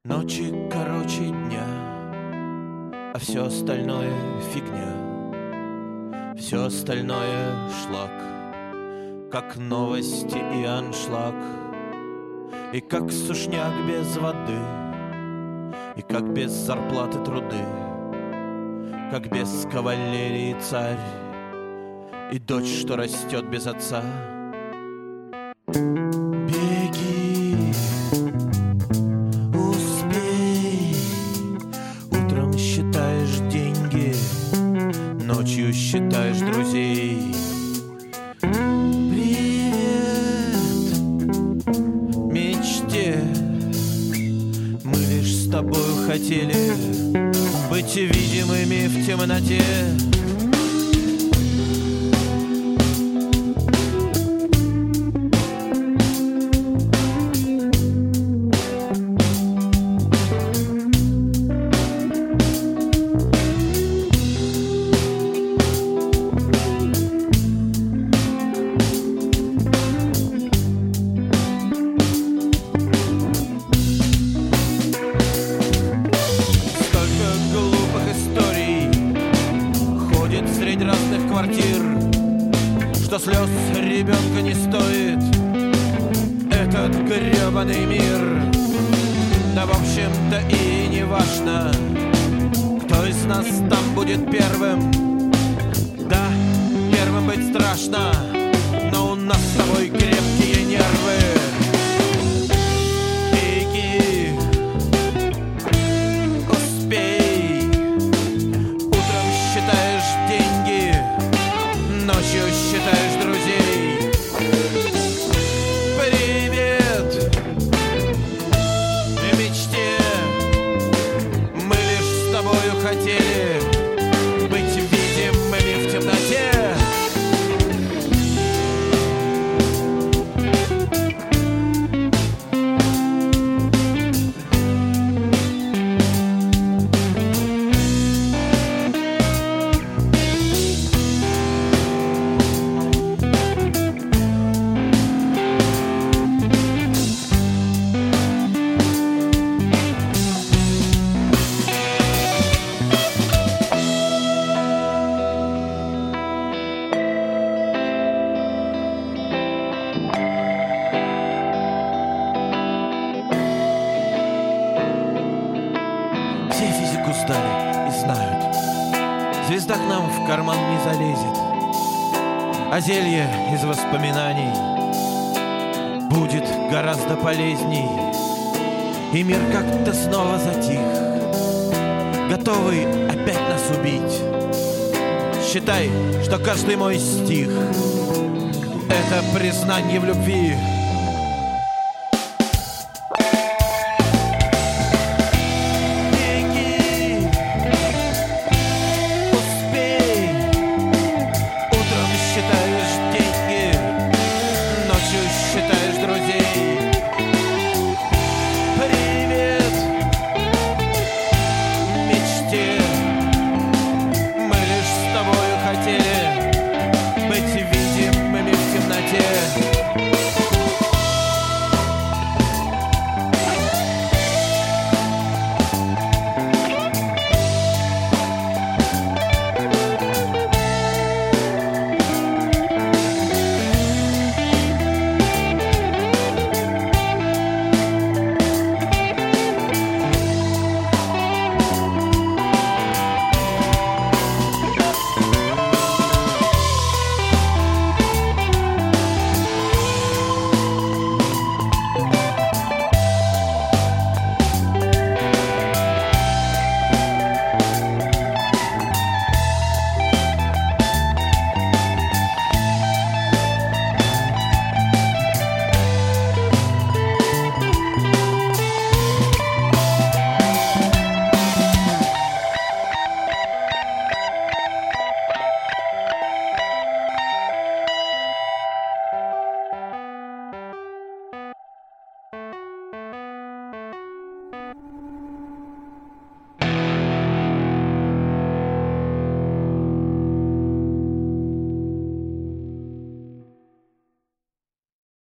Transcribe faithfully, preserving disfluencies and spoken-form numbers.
Ночи короче дня, а все остальное фигня. Все остальное шлак, как новости и аншлаг. И как сушняк без воды, и как без зарплаты труды, как без кавалерии царь, и дочь, что растет без отца. Беги, успей, утром считаешь деньги, ночью считаешь друзей. Привет, мечте, мы лишь с тобою хотели быть видимыми в темноте. Среди разных квартир, что слез ребенка не стоит этот гребаный мир. Да в общем-то и не важно, кто из нас там будет первым. Да, первым быть страшно, но у нас с тобой крепкие нервы. Беги, успей, утром считаешь деньги, ночью считаешь друзей. Привет, мечте, мы лишь с тобою хотели быть видимыми в темноте. Все физику сдали и знают, звезда к нам в карман не залезет, а зелье из воспоминаний будет гораздо полезней. И мир как-то снова затих, готовый опять нас убить. Считай, что каждый мой стих — это признание в любви.